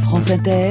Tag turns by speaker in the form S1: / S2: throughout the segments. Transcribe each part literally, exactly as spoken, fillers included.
S1: France Inter,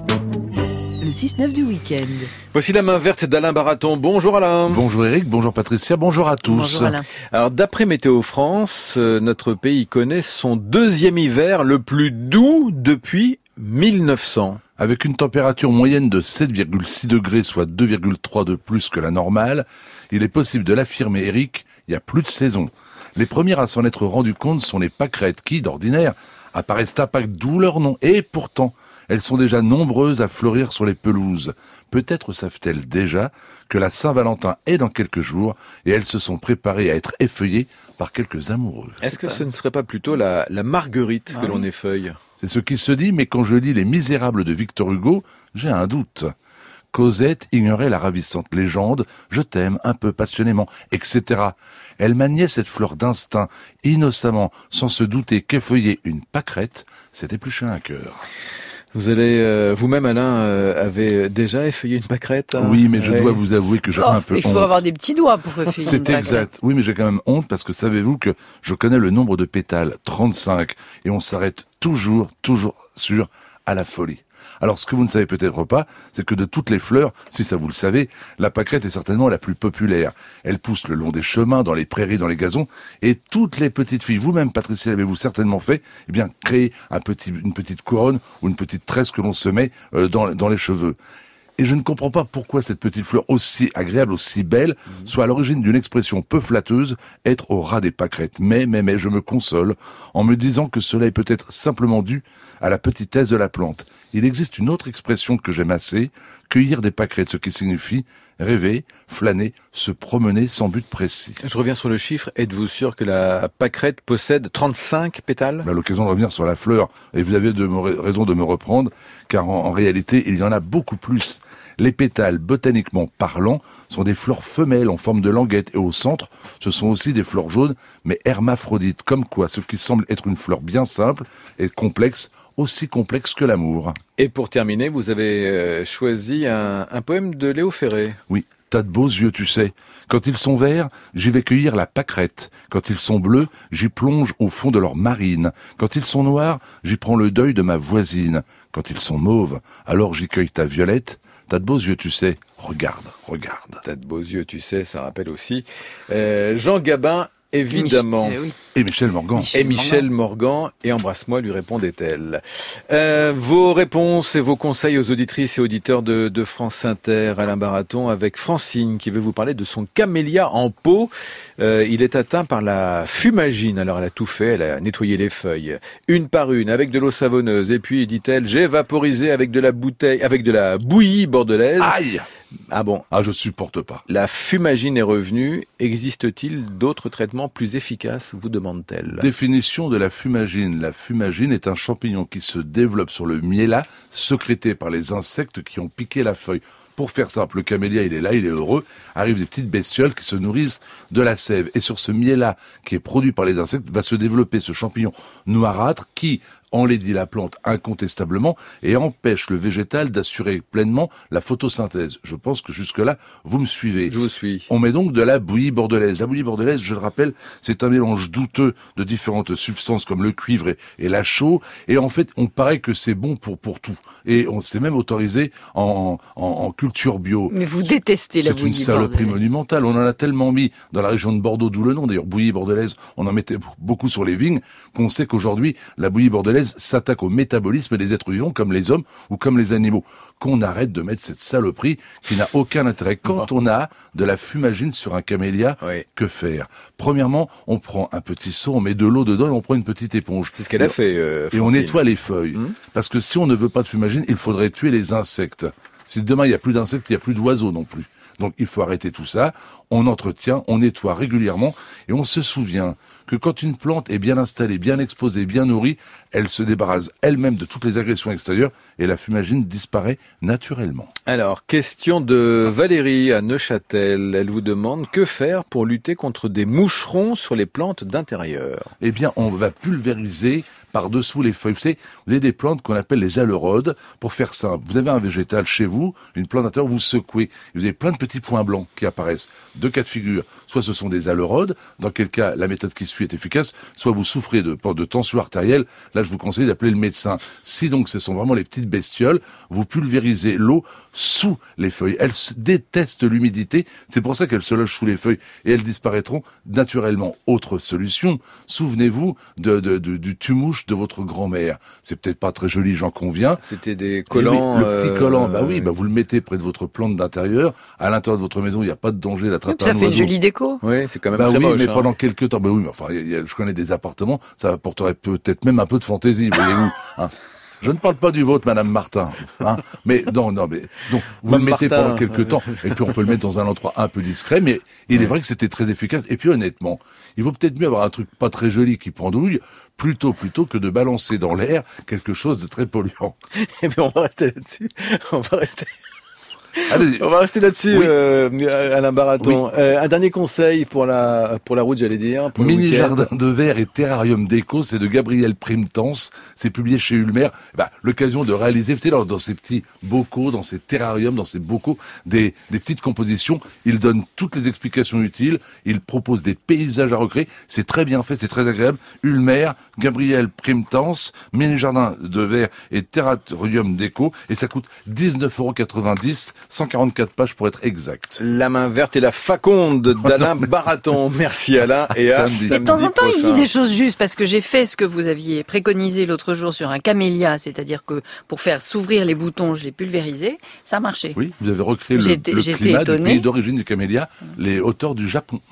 S1: le six neuf du week-end.
S2: Voici la main verte d'Alain Baraton. Bonjour Alain.
S3: Bonjour Eric, bonjour Patricia, bonjour à tous.
S1: Bonjour Alain.
S2: Alors d'après Météo France, euh, notre pays connaît son deuxième hiver le plus doux depuis mille neuf cents.
S3: Avec une température moyenne de sept virgule six degrés, soit deux virgule trois de plus que la normale, il est possible de l'affirmer, Eric, il n'y a plus de saison. Les premières à s'en être rendu compte sont les pâquerettes qui, d'ordinaire, apparaissent opaques, d'où leur nom. Et pourtant, elles sont déjà nombreuses à fleurir sur les pelouses. Peut-être savent-elles déjà que la Saint-Valentin est dans quelques jours et elles se sont préparées à être effeuillées par quelques amoureux.
S2: Est-ce que ce ne serait pas plutôt la, la marguerite
S1: ah
S2: que
S1: oui.
S2: l'on effeuille ?
S3: C'est ce qui se dit, mais quand je lis Les Misérables de Victor Hugo, j'ai un doute. Cosette ignorait la ravissante légende « Je t'aime un peu passionnément », et cetera. Elle maniait cette fleur d'instinct, innocemment, sans se douter qu'effeuiller une pâquerette, c'était éplucher un cœur.
S2: Vous allez, euh, vous-même Alain, euh, avez déjà effeuillé une pâquerette hein
S3: Oui, mais je
S2: Ouais.
S3: dois vous avouer que j'ai
S4: Oh,
S3: un peu
S4: il faut
S3: honte.
S4: avoir des petits doigts pour effeuiller une
S3: C'est
S4: pâquerette.
S3: exact. Oui, mais j'ai quand même honte parce que savez-vous que je connais le nombre de pétales, trente-cinq, et on s'arrête toujours, toujours sur à la folie. Alors, ce que vous ne savez peut-être pas, c'est que de toutes les fleurs, si ça vous le savez, la pâquerette est certainement la plus populaire. Elle pousse le long des chemins, dans les prairies, dans les gazons, et toutes les petites filles, vous-même, Patricia, l'avez-vous certainement fait, eh bien, créer un petit, une petite couronne ou une petite tresse que l'on se met euh, dans, dans les cheveux. Et je ne comprends pas pourquoi cette petite fleur aussi agréable, aussi belle, mmh. soit à l'origine d'une expression peu flatteuse, être au ras des pâquerettes. Mais, mais, mais, je me console en me disant que cela est peut-être simplement dû à la petitesse de la plante. Il existe une autre expression que j'aime assez, cueillir des pâquerettes, ce qui signifie rêver, flâner, se promener sans but précis.
S2: Je reviens sur le chiffre. Êtes-vous sûr que la pâquerette possède trente-cinq pétales ?
S3: À l'occasion de revenir sur la fleur, et vous avez de me, raison de me reprendre, car en, en réalité, il y en a beaucoup plus. Les pétales, botaniquement parlant, sont des fleurs femelles en forme de languette, et au centre, ce sont aussi des fleurs jaunes, mais hermaphrodites, comme quoi ce qui semble être une fleur bien simple est complexe, aussi complexe que l'amour.
S2: Et pour terminer, vous avez euh, choisi un, un poème de Léo Ferré.
S3: Oui, t'as de beaux yeux, tu sais. Quand ils sont verts, j'y vais cueillir la pâquerette. Quand ils sont bleus, j'y plonge au fond de leur marine. Quand ils sont noirs, j'y prends le deuil de ma voisine. Quand ils sont mauves, alors j'y cueille ta violette. T'as de beaux yeux, tu sais. Regarde, regarde.
S2: T'as de beaux yeux, tu sais, ça rappelle aussi euh, Jean Gabin, évidemment.
S4: Mich- eh oui.
S3: Et Michel Morgan.
S4: Michel
S2: Et Michel Morgan, et embrasse-moi, lui répondait-elle. Euh, vos réponses et vos conseils aux auditrices et auditeurs de, de France Inter, Alain Baraton, avec Francine, qui veut vous parler de son camélia en pot. Euh, il est atteint par la fumagine. Alors elle a tout fait, elle a nettoyé les feuilles, une par une, avec de l'eau savonneuse. Et puis, dit-elle, j'ai vaporisé avec de la bouteille, avec de la bouillie bordelaise.
S3: Aïe!
S2: Ah bon?
S3: Ah, je supporte pas.
S2: La fumagine est revenue. Existe-t-il d'autres traitements plus efficaces, vous demande-t-elle?
S3: Définition de la fumagine. La fumagine est un champignon qui se développe sur le miella, sécrété par les insectes qui ont piqué la feuille. Pour faire simple, le camélia, il est là, il est heureux. Arrivent des petites bestioles qui se nourrissent de la sève. Et sur ce miella qui est produit par les insectes, va se développer ce champignon noirâtre qui enlaidit la plante incontestablement et empêche le végétal d'assurer pleinement la photosynthèse. Je pense que jusque-là, vous me suivez.
S2: Je vous suis.
S3: On met donc de la bouillie bordelaise. La bouillie bordelaise, je le rappelle, c'est un mélange douteux de différentes substances comme le cuivre et, et la chaux. Et en fait, on paraît que c'est bon pour pour tout. Et on s'est même autorisé en, en, en culture bio.
S4: Mais vous détestez la
S3: C'est
S4: bouillie
S3: une saloperie
S4: bordelaise.
S3: monumentale. On en a tellement mis dans la région de Bordeaux, d'où le nom. D'ailleurs, bouillie bordelaise, on en mettait beaucoup sur les vignes, qu'on sait qu'aujourd'hui, la bouillie bordelaise s'attaque au métabolisme des êtres vivants comme les hommes ou comme les animaux. Qu'on arrête de mettre cette saloperie qui n'a aucun intérêt. Quand on a de la fumagine sur un camélia,
S2: Oui.
S3: que faire? Premièrement, on prend un petit seau, on met de l'eau dedans et on prend une petite éponge.
S2: C'est ce qu'elle a fait, euh,
S3: Et on
S2: Francine.
S3: nettoie les feuilles.
S2: Mmh.
S3: Parce que si on ne veut pas de fumagine, il faudrait tuer les insectes. Si demain il n'y a plus d'insectes, il n'y a plus d'oiseaux non plus. Donc il faut arrêter tout ça, on entretient, on nettoie régulièrement et on se souvient que quand une plante est bien installée, bien exposée, bien nourrie, elle se débarrasse elle-même de toutes les agressions extérieures et la fumagine disparaît naturellement.
S2: Alors, question de Valérie à Neuchâtel. Elle vous demande que faire pour lutter contre des moucherons sur les plantes d'intérieur.
S3: Eh bien, on va pulvériser par-dessous les feuilles. Vous savez, vous avez des plantes qu'on appelle les aleurodes. Pour faire simple, vous avez un végétal chez vous, une plante d'intérieur, vous secouez. Vous avez plein de petits points blancs qui apparaissent. Deux cas de figure. Soit ce sont des aleurodes, dans quel cas la méthode qui suit est efficace, soit vous souffrez de, de tension artérielle. Là, je vous conseille d'appeler le médecin. Si donc ce sont vraiment les petites bestioles, vous pulvérisez l'eau sous les feuilles. Elles détestent l'humidité. C'est pour ça qu'elles se logent sous les feuilles et elles disparaîtront naturellement. Autre solution, souvenez-vous de, de, de, du tumouche de votre grand-mère. C'est peut-être pas très joli, j'en conviens.
S2: C'était des collants.
S3: Oui, le petit collant,
S2: euh...
S3: bah oui, bah vous le mettez près de votre plante d'intérieur. À l'intérieur de votre maison, il n'y a pas de danger d'attraper
S4: Ça
S3: un
S4: fait une
S3: oiseau.
S4: jolie déco.
S2: Oui, c'est quand même
S3: Bah
S2: très
S3: oui,
S2: moche.
S3: mais
S2: hein.
S3: pendant quelques temps, bah oui, mais enfin, y a, y a, je connais des appartements, ça apporterait peut-être même un peu de fantaisie, voyez-vous. Hein. Je ne parle pas du vôtre, Madame Martin, hein. Mais non, non, mais donc vous
S2: Mme
S3: le mettez
S2: Martin.
S3: pendant quelques temps, et puis on peut le mettre dans un endroit un peu discret. Mais il
S2: Ouais.
S3: est vrai que c'était très efficace. Et puis honnêtement, il vaut peut-être mieux avoir un truc pas très joli qui pendouille, plutôt plutôt que de balancer dans l'air quelque chose de très polluant.
S2: Eh bien, on va rester là-dessus. On va rester.
S3: Allez,
S2: On va rester là-dessus,
S3: Oui.
S2: euh, Alain Baraton. Euh, un dernier conseil pour la pour la route, j'allais dire. Pour le
S3: Mini
S2: week-end.
S3: jardin de verre et terrarium déco, c'est de Gabriel Primtens, c'est publié chez Ulmer. Bah, l'occasion de réaliser, vous savez, dans, dans ces petits bocaux, dans ces terrariums, dans ces bocaux, des, des petites compositions. Il donne toutes les explications utiles, il propose des paysages à recréer. C'est très bien fait, c'est très agréable. Ulmer, Gabriel Primtens, mini jardin de verre et terrarium déco, et ça coûte dix-neuf euros quatre-vingt-dix, cent quarante-quatre pages pour être exact.
S2: La main verte et la faconde d'Alain Baraton. Merci Alain. Et à
S3: Samedi.
S4: Et de temps en temps, il dit
S2: prochain.
S4: des choses justes, parce que j'ai fait ce que vous aviez préconisé l'autre jour sur un camélia, c'est-à-dire que pour faire s'ouvrir les boutons, je l'ai pulvérisé, ça a marché.
S3: Oui, vous avez recréé le,
S4: J'étais-
S3: le
S4: j'étais
S3: climat du
S4: étonnée.
S3: pays d'origine du camélia, les hauteurs du Japon.